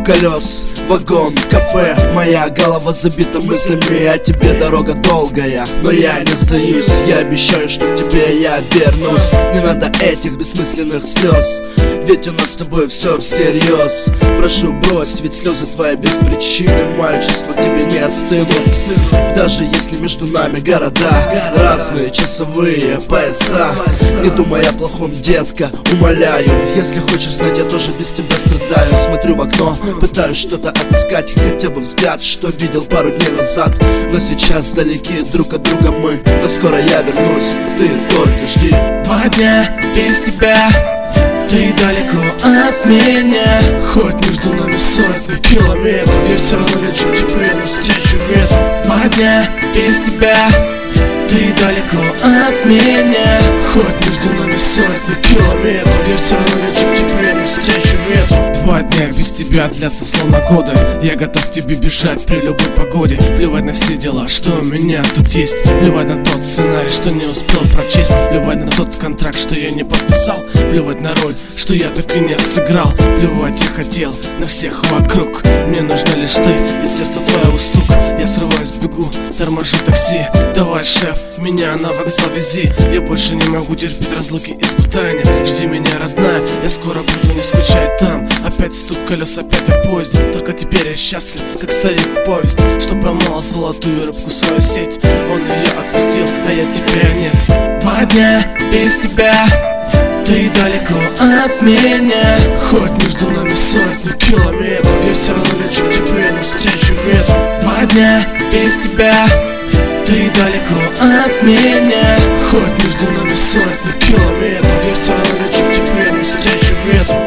колес, вагон, кафе. Моя голова забита мыслями, а тебе дорога долгая. Но я не сдаюсь, я обещаю, что к тебе я вернусь. Не надо этих бессмысленных слез, ведь у нас с тобой все всерьез. Прошу, брось, ведь слезы твои без причины. Мои чувства к тебе не остынут. Даже если между нами города, разные часовые пояса. Не думай о плохом, детка, умоляю. Если хочешь знать, я тоже без тебя страдаю. Смотрю в окно, пытаюсь что-то отыскать, хотя бы взгляд, что видел пару дней назад. Но сейчас далеки друг от друга мы, но скоро я вернусь, ты только жди. 2 дня без тебя, ты далеко от меня. Хоть между нами сотни километров, я все равно лечу к тебе навстречу ветру. 2 дня без тебя, ты далеко от меня. Хоть между нами сотни километров, я все равно лечу к тебе навстречу ветру. 2 дня без тебя длятся словно годы. Я готов к тебе бежать при любой погоде. Плевать на все дела, что у меня тут есть. Плевать на тот сценарий, что не успел прочесть. Плевать на тот контракт, что я не подписал. Плевать на роль, что я так и не сыграл. Плевать я хотел на всех вокруг. Мне нужна лишь ты и сердце твоего стук. Я срываюсь, бегу, торможу такси. Давай, шеф, меня на вокзал вези. Я больше не могу терпеть разлуки и испытания. Жди меня, родная, я скоро буду, не скучай там. Опять стук колес, опять я в поезде. Только теперь я счастлив, как старик в повесть, что поймал золотую рыбку в свою сеть. Он ее отпустил, а я тебя нет. 2 дня без тебя, ты далеко от меня. Хоть между нами сотни километров, я все равно лечу к тебе навстречу ветру. 2 дня без тебя, ты далеко от меня. Хоть между нами сотни километров, я все равно лечу к тебе навстречу ветру.